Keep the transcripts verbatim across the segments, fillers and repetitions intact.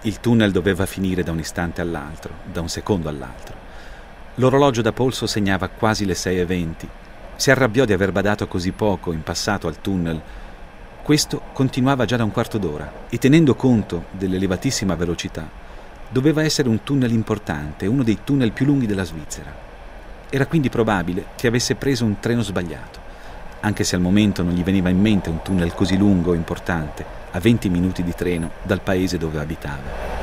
Il tunnel doveva finire da un istante all'altro, da un secondo all'altro. L'orologio da polso segnava quasi le sei e venti. Si arrabbiò di aver badato così poco in passato al tunnel. Questo continuava già da un quarto d'ora e, tenendo conto dell'elevatissima velocità, doveva essere un tunnel importante, uno dei tunnel più lunghi della Svizzera. Era quindi probabile che avesse preso un treno sbagliato, anche se al momento non gli veniva in mente un tunnel così lungo e importante, a venti minuti di treno dal paese dove abitava.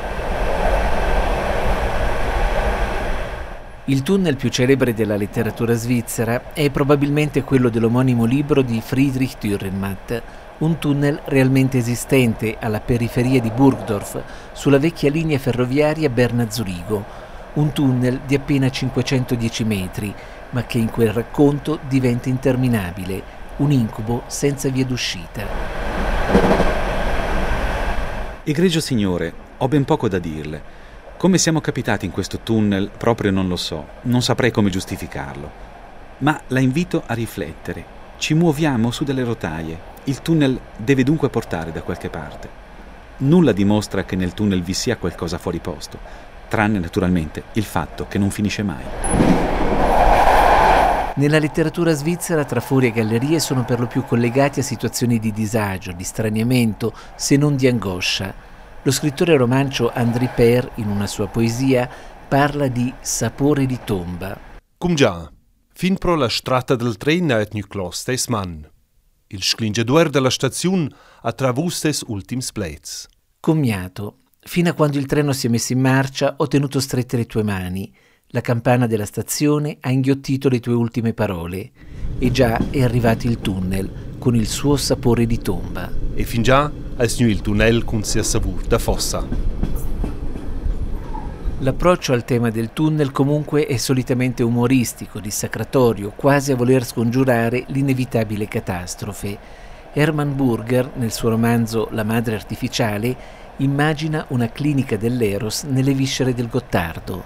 Il tunnel più celebre della letteratura svizzera è probabilmente quello dell'omonimo libro di Friedrich Dürrenmatt, un tunnel realmente esistente alla periferia di Burgdorf, sulla vecchia linea ferroviaria Berna-Zurigo, un tunnel di appena cinquecentodieci metri, ma che in quel racconto diventa interminabile, un incubo senza via d'uscita. Egregio signore, ho ben poco da dirle. Come siamo capitati in questo tunnel proprio non lo so, non saprei come giustificarlo. Ma la invito a riflettere. Ci muoviamo su delle rotaie. Il tunnel deve dunque portare da qualche parte. Nulla dimostra che nel tunnel vi sia qualcosa fuori posto, tranne naturalmente il fatto che non finisce mai. Nella letteratura svizzera trafori e gallerie sono per lo più collegati a situazioni di disagio, di straniamento, se non di angoscia. Lo scrittore romancio André Peer, in una sua poesia, parla di sapore di tomba. Cum già, fin pro la strada del treno et nu clostes man. Il sclingeduer della stazione ha travustes ultims plets. Commiato, fino a quando il treno si è messo in marcia ho tenuto strette le tue mani. La campana della stazione ha inghiottito le tue ultime parole. E già è arrivato il tunnel, con il suo sapore di tomba. E fin già è nu il tunnel con sia savur da fossa. L'approccio al tema del tunnel comunque è solitamente umoristico, dissacratorio, quasi a voler scongiurare l'inevitabile catastrofe. Hermann Burger, nel suo romanzo La madre artificiale, immagina una clinica dell'Eros nelle viscere del Gottardo.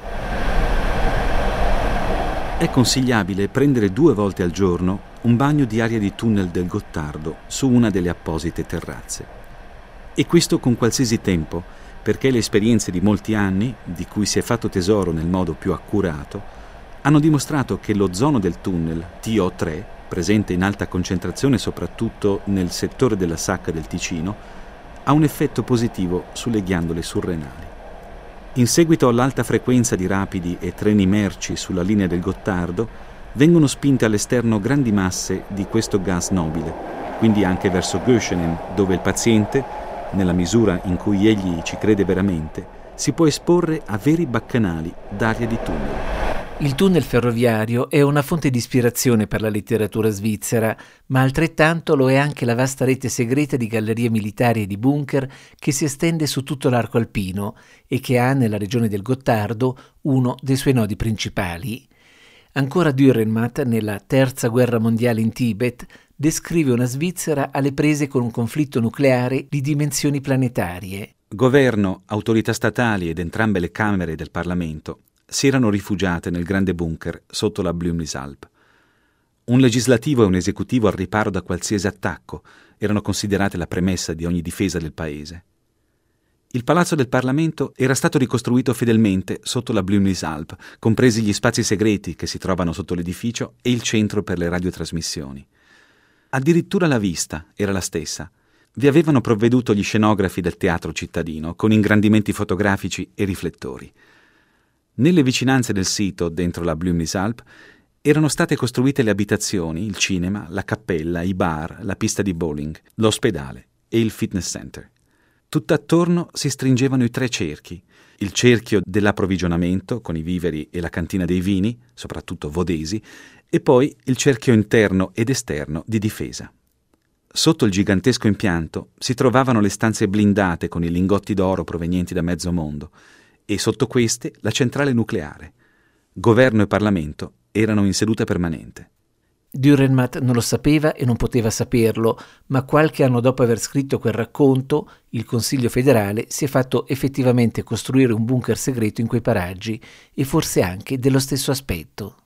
È consigliabile prendere due volte al giorno un bagno di aria di tunnel del Gottardo su una delle apposite terrazze. E questo con qualsiasi tempo, perché le esperienze di molti anni, di cui si è fatto tesoro nel modo più accurato, hanno dimostrato che l'ozono del tunnel T O tre, presente in alta concentrazione soprattutto nel settore della sacca del Ticino, ha un effetto positivo sulle ghiandole surrenali. In seguito all'alta frequenza di rapidi e treni merci sulla linea del Gottardo, vengono spinte all'esterno grandi masse di questo gas nobile, quindi anche verso Göschenen, dove il paziente, nella misura in cui egli ci crede veramente, si può esporre a veri baccanali d'aria di tunnel. Il tunnel ferroviario è una fonte di ispirazione per la letteratura svizzera, ma altrettanto lo è anche la vasta rete segreta di gallerie militari e di bunker che si estende su tutto l'arco alpino e che ha nella regione del Gottardo uno dei suoi nodi principali. Ancora Dürrenmatt, nella Terza Guerra Mondiale in Tibet, descrive una Svizzera alle prese con un conflitto nucleare di dimensioni planetarie. Governo, autorità statali ed entrambe le camere del Parlamento si erano rifugiate nel grande bunker sotto la Blümlisalp. Un legislativo e un esecutivo al riparo da qualsiasi attacco erano considerate la premessa di ogni difesa del paese. Il palazzo del Parlamento era stato ricostruito fedelmente sotto la Blümlisalp, compresi gli spazi segreti che si trovano sotto l'edificio e il centro per le radiotrasmissioni. Addirittura la vista era la stessa. Vi avevano provveduto gli scenografi del teatro cittadino, con ingrandimenti fotografici e riflettori. Nelle vicinanze del sito, dentro la Blümlisalp, erano state costruite le abitazioni, il cinema, la cappella, i bar, la pista di bowling, l'ospedale e il fitness center. Tutt'attorno si stringevano i tre cerchi: il cerchio dell'approvvigionamento, con i viveri e la cantina dei vini, soprattutto vodesi, e poi il cerchio interno ed esterno di difesa. Sotto il gigantesco impianto si trovavano le stanze blindate con i lingotti d'oro provenienti da mezzo mondo, e sotto queste la centrale nucleare. Governo e Parlamento erano in seduta permanente. Dürrenmatt non lo sapeva e non poteva saperlo, ma qualche anno dopo aver scritto quel racconto, il Consiglio federale si è fatto effettivamente costruire un bunker segreto in quei paraggi, e forse anche dello stesso aspetto.